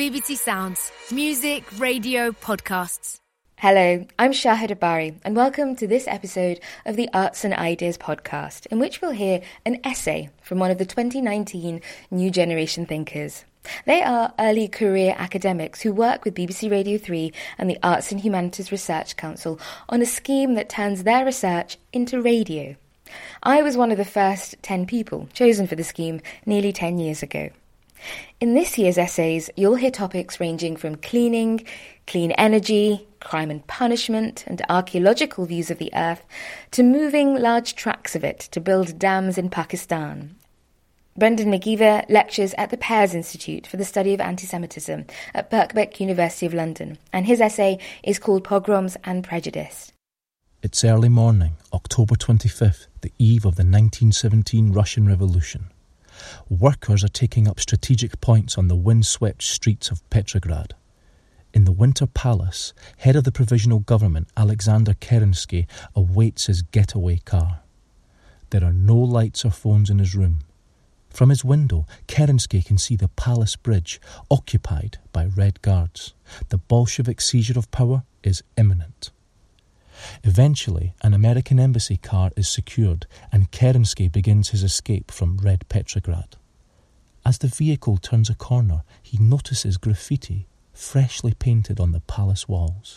BBC Sounds. Music, radio, podcasts. Hello, I'm Shahid Abari, and welcome to this episode of the Arts and Ideas podcast, in which we'll hear an essay from one of the 2019 New Generation thinkers. They are early career academics who work with BBC Radio 3 and the Arts and Humanities Research Council on a scheme that turns their research into radio. I was one of the first 10 people chosen for the scheme nearly 10 years ago. In this year's essays, you'll hear topics ranging from cleaning, clean energy, crime and punishment, and archaeological views of the earth, to moving large tracts of it to build dams in Pakistan. Brendan McGeever lectures at the Pears Institute for the Study of Anti-Semitism at Birkbeck University of London, and his essay is called Pogroms and Prejudice. It's early morning, October 25th, the eve of the 1917 Russian Revolution. Workers are taking up strategic points on the windswept streets of Petrograd. In the Winter Palace, head of the provisional government, Alexander Kerensky, awaits his getaway car. There are no lights or phones in his room. From his window, Kerensky can see the palace bridge, occupied by Red Guards. The Bolshevik seizure of power is imminent. Eventually, an American embassy car is secured and Kerensky begins his escape from Red Petrograd. As the vehicle turns a corner, he notices graffiti freshly painted on the palace walls.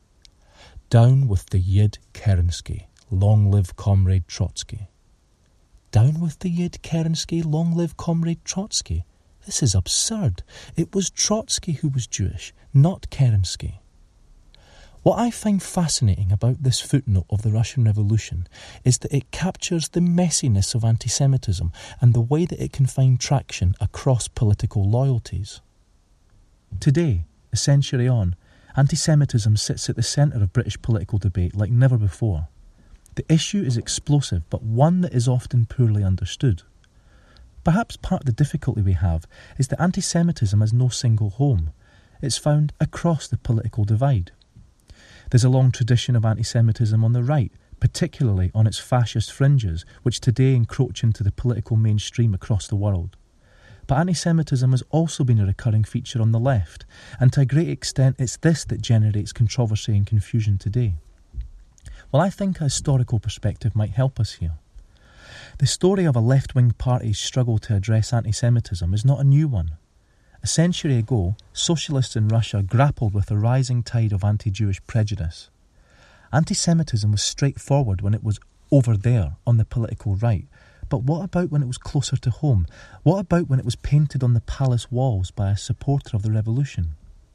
Down with the Yid Kerensky, long live Comrade Trotsky. Down with the Yid Kerensky, long live Comrade Trotsky. This is absurd. It was Trotsky who was Jewish, not Kerensky. What I find fascinating about this footnote of the Russian Revolution is that it captures the messiness of anti-Semitism and the way that it can find traction across political loyalties. Today, a century on, anti-Semitism sits at the centre of British political debate like never before. The issue is explosive, but one that is often poorly understood. Perhaps part of the difficulty we have is that anti-Semitism has no single home. It's found across the political divide. There's a long tradition of anti-Semitism on the right, particularly on its fascist fringes, which today encroach into the political mainstream across the world. But anti-Semitism has also been a recurring feature on the left, and to a great extent it's this that generates controversy and confusion today. Well, I think a historical perspective might help us here. The story of a left-wing party's struggle to address anti-Semitism is not a new one. A century ago, socialists in Russia grappled with a rising tide of anti-Jewish prejudice. Anti-Semitism was straightforward when it was over there on the political right, but what about when it was closer to home? What about when it was painted on the palace walls by a supporter of the revolution?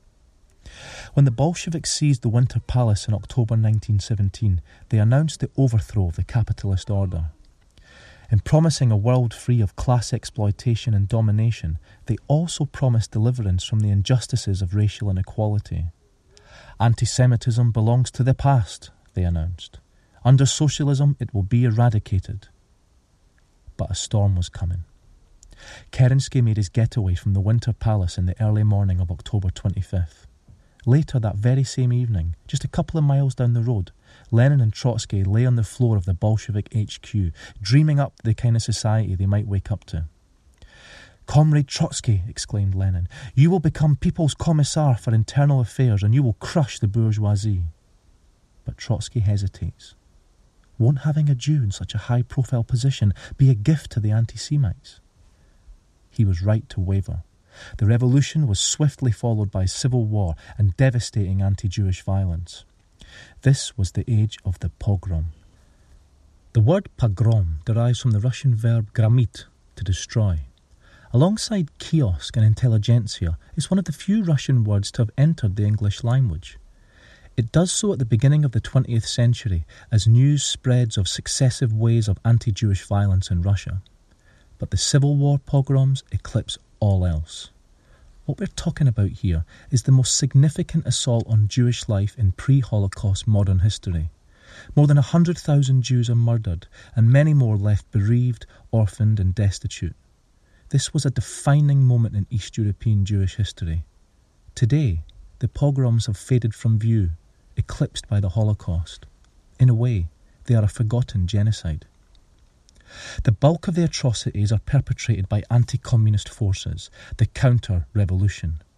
When the Bolsheviks seized the Winter Palace in October 1917, they announced the overthrow of the capitalist order. In promising a world free of class exploitation and domination, they also promised deliverance from the injustices of racial inequality. Anti-Semitism belongs to the past, they announced. Under socialism, it will be eradicated. But a storm was coming. Kerensky made his getaway from the Winter Palace in the early morning of October 25th. Later that very same evening, just a couple of miles down the road, Lenin and Trotsky lay on the floor of the Bolshevik HQ, dreaming up the kind of society they might wake up to. "Comrade Trotsky," exclaimed Lenin, "you will become People's Commissar for Internal Affairs and you will crush the bourgeoisie." But Trotsky hesitates. Won't having a Jew in such a high-profile position be a gift to the anti-Semites? He was right to waver. The revolution was swiftly followed by civil war and devastating anti-Jewish violence. This was the age of the pogrom. The word pogrom derives from the Russian verb gramit, to destroy. Alongside kiosk and intelligentsia, it's one of the few Russian words to have entered the English language. It does so at the beginning of the 20th century as news spreads of successive waves of anti-Jewish violence in Russia. But the Civil War pogroms eclipse all else. What we're talking about here is the most significant assault on Jewish life in pre-Holocaust modern history. More than 100,000 Jews are murdered, and many more left bereaved, orphaned and destitute. This was a defining moment in East European Jewish history. Today, the pogroms have faded from view, eclipsed by the Holocaust. In a way, they are a forgotten genocide. The bulk of the atrocities are perpetrated by anti-communist forces, the counter-revolution.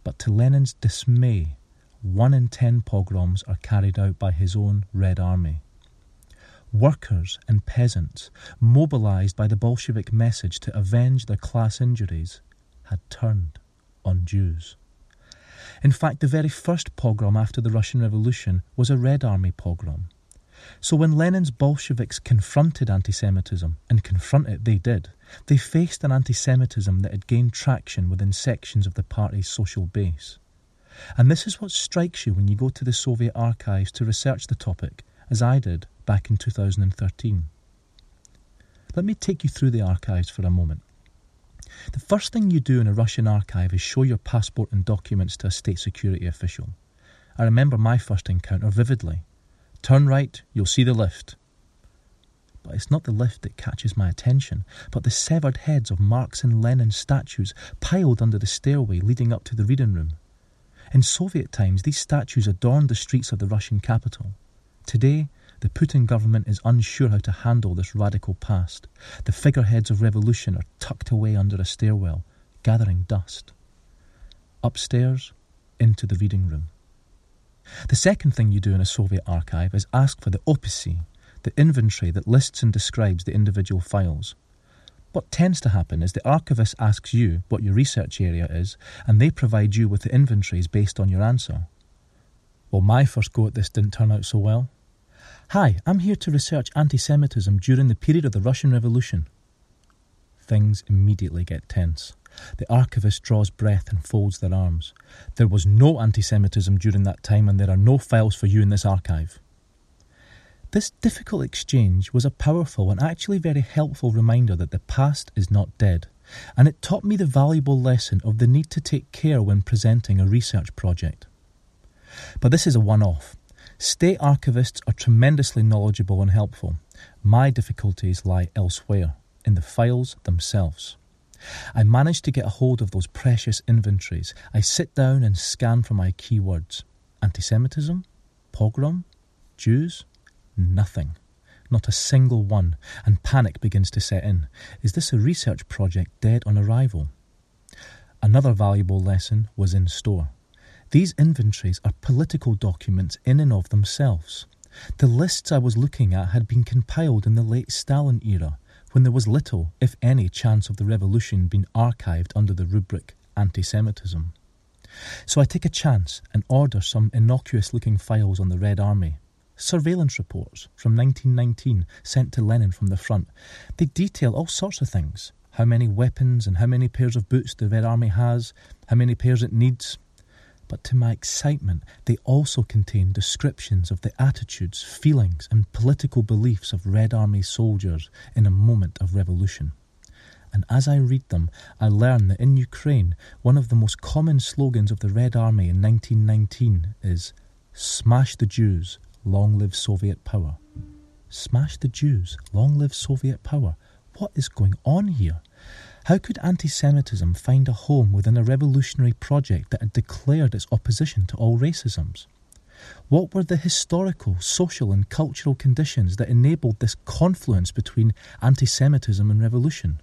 but to Lenin's dismay, 1 in 10 pogroms are carried out by his own Red Army. Workers and peasants, mobilised by the Bolshevik message to avenge their class injuries, had turned on Jews. In fact, the very first pogrom after the Russian Revolution was a Red Army pogrom. So when Lenin's Bolsheviks confronted anti-Semitism, and confront it they did, they faced an anti-Semitism that had gained traction within sections of the party's social base. And this is what strikes you when you go to the Soviet archives to research the topic, as I did back in 2013. Let me take you through the archives for a moment. The first thing you do in a Russian archive is show your passport and documents to a state security official. I remember my first encounter vividly. Turn right, you'll see the lift. But it's not the lift that catches my attention, but the severed heads of Marx and Lenin statues piled under the stairway leading up to the reading room. In Soviet times, these statues adorned the streets of the Russian capital. Today, the Putin government is unsure how to handle this radical past. The figureheads of revolution are tucked away under a stairwell, gathering dust. Upstairs, into the reading room. The second thing you do in a Soviet archive is ask for the opisi, the inventory that lists and describes the individual files. What tends to happen is the archivist asks you what your research area is, and they provide you with the inventories based on your answer. Well, my first go at this didn't turn out so well. Hi, I'm here to research anti-Semitism during the period of the Russian Revolution. Things immediately get tense. The archivist draws breath and folds their arms. There was no anti-Semitism during that time, and there are no files for you in this archive. This difficult exchange was a powerful and actually very helpful reminder that the past is not dead, and it taught me the valuable lesson of the need to take care when presenting a research project. But this is a one-off. State archivists are tremendously knowledgeable and helpful. My difficulties lie elsewhere, in the files themselves. I managed to get a hold of those precious inventories. I sit down and scan for my keywords. Anti-Semitism? Pogrom? Jews? Nothing. Not a single one. And panic begins to set in. Is this a research project dead on arrival? Another valuable lesson was in store. These inventories are political documents in and of themselves. The lists I was looking at had been compiled in the late Stalin era, when there was little, if any, chance of the revolution being archived under the rubric anti-Semitism. So I take a chance and order some innocuous-looking files on the Red Army. Surveillance reports from 1919 sent to Lenin from the front. They detail all sorts of things. How many weapons and how many pairs of boots the Red Army has, how many pairs it needs. But to my excitement, they also contain descriptions of the attitudes, feelings and political beliefs of Red Army soldiers in a moment of revolution. And as I read them, I learn that in Ukraine, one of the most common slogans of the Red Army in 1919 is, "Smash the Jews, long live Soviet power." Smash the Jews, long live Soviet power. What is going on here? How could anti-Semitism find a home within a revolutionary project that had declared its opposition to all racisms? What were the historical, social and cultural conditions that enabled this confluence between anti-Semitism and revolution?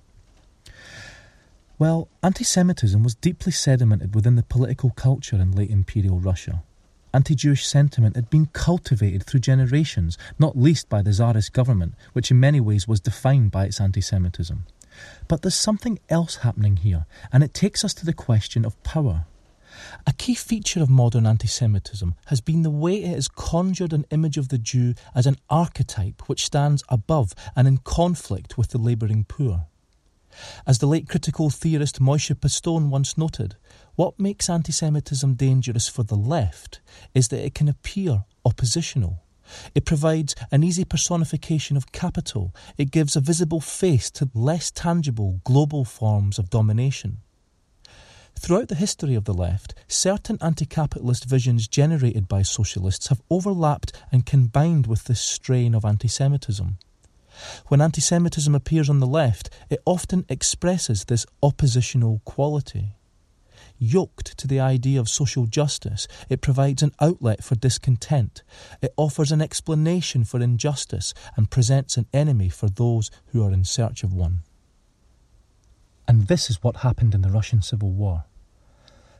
Well, anti-Semitism was deeply sedimented within the political culture in late imperial Russia. Anti-Jewish sentiment had been cultivated through generations, not least by the Tsarist government, which in many ways was defined by its anti-Semitism. But there's something else happening here, and it takes us to the question of power. A key feature of modern anti-Semitism has been the way it has conjured an image of the Jew as an archetype which stands above and in conflict with the labouring poor. As the late critical theorist Moshe Pistone once noted, what makes anti-Semitism dangerous for the left is that it can appear oppositional. It provides an easy personification of capital. It gives a visible face to less tangible global forms of domination. Throughout the history of the left, certain anti-capitalist visions generated by socialists have overlapped and combined with this strain of anti-Semitism. When anti-Semitism appears on the left, it often expresses this oppositional quality. Yoked to the idea of social justice, it provides an outlet for discontent. It offers an explanation for injustice and presents an enemy for those who are in search of one. And this is what happened in the Russian Civil War.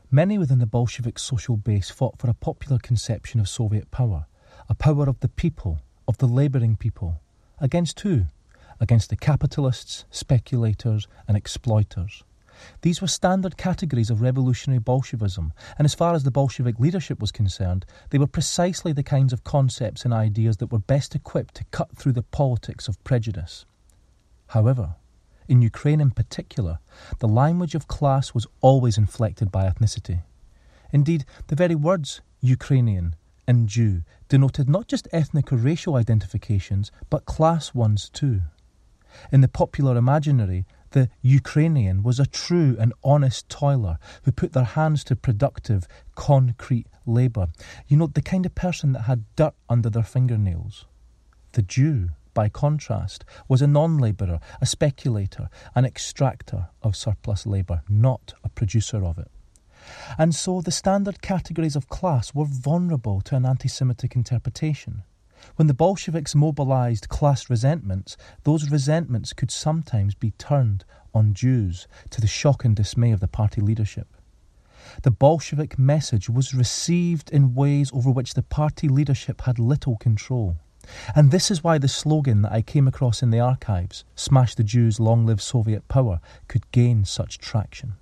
Many within the Bolshevik social base fought for a popular conception of Soviet power, a power of the people, of the labouring people. Against who? Against the capitalists, speculators and exploiters. These were standard categories of revolutionary Bolshevism, and as far as the Bolshevik leadership was concerned, they were precisely the kinds of concepts and ideas that were best equipped to cut through the politics of prejudice. However, in Ukraine in particular, the language of class was always inflected by ethnicity. Indeed, the very words Ukrainian and Jew denoted not just ethnic or racial identifications, but class ones too. In the popular imaginary, the Ukrainian was a true and honest toiler who put their hands to productive, concrete labour. You know, the kind of person that had dirt under their fingernails. The Jew, by contrast, was a non-labourer, a speculator, an extractor of surplus labour, not a producer of it. And so the standard categories of class were vulnerable to an anti-Semitic interpretation. When the Bolsheviks mobilised class resentments, those resentments could sometimes be turned on Jews, to the shock and dismay of the party leadership. The Bolshevik message was received in ways over which the party leadership had little control. And this is why the slogan that I came across in the archives, "Smash the Jews, long live Soviet power," could gain such traction.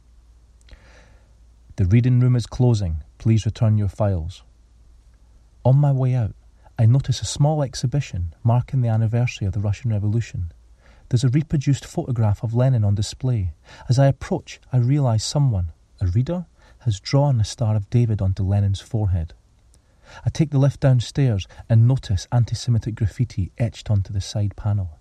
The reading room is closing. Please return your files. On my way out, I notice a small exhibition marking the anniversary of the Russian Revolution. There's a reproduced photograph of Lenin on display. As I approach, I realise someone, a reader, has drawn a Star of David onto Lenin's forehead. I take the lift downstairs and notice anti-Semitic graffiti etched onto the side panel.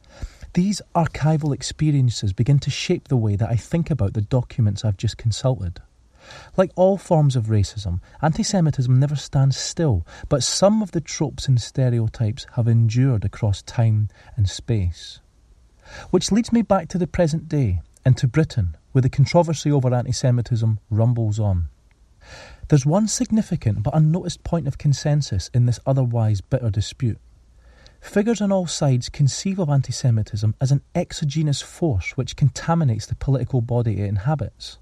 These archival experiences begin to shape the way that I think about the documents I've just consulted. Like all forms of racism, anti-Semitism never stands still, but some of the tropes and stereotypes have endured across time and space. Which leads me back to the present day and to Britain, where the controversy over anti-Semitism rumbles on. There's one significant but unnoticed point of consensus in this otherwise bitter dispute. Figures on all sides conceive of anti-Semitism as an exogenous force which contaminates the political body it inhabits.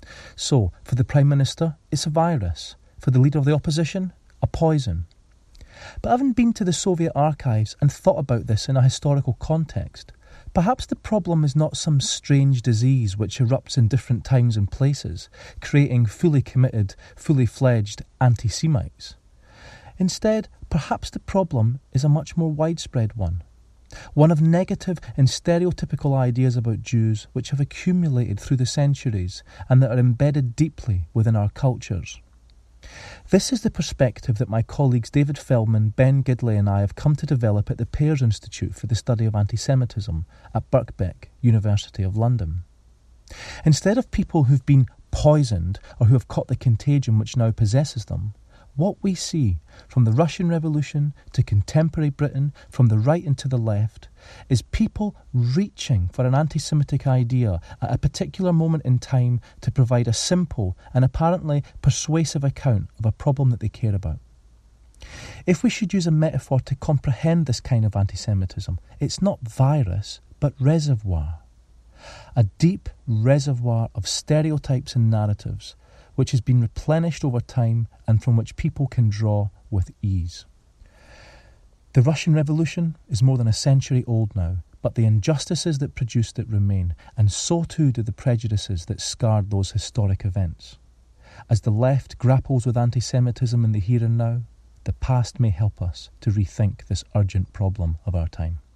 So, for the Prime Minister, it's a virus. For the leader of the opposition, a poison. But having been to the Soviet archives and thought about this in a historical context, perhaps the problem is not some strange disease which erupts in different times and places, creating fully committed, fully fledged anti-Semites. Instead, perhaps the problem is a much more widespread one. One of negative and stereotypical ideas about Jews which have accumulated through the centuries and that are embedded deeply within our cultures. This is the perspective that my colleagues David Feldman, Ben Gidley and I have come to develop at the Pears Institute for the Study of Anti-Semitism at Birkbeck, University of London. Instead of people who've been poisoned or who have caught the contagion which now possesses them, what we see, from the Russian Revolution to contemporary Britain, from the right and to the left, is people reaching for an anti-Semitic idea at a particular moment in time to provide a simple and apparently persuasive account of a problem that they care about. If we should use a metaphor to comprehend this kind of anti-Semitism, it's not virus, but reservoir. A deep reservoir of stereotypes and narratives which has been replenished over time and from which people can draw with ease. The Russian Revolution is more than a century old now, but the injustices that produced it remain, and so too do the prejudices that scarred those historic events. As the left grapples with anti-Semitism in the here and now, the past may help us to rethink this urgent problem of our time.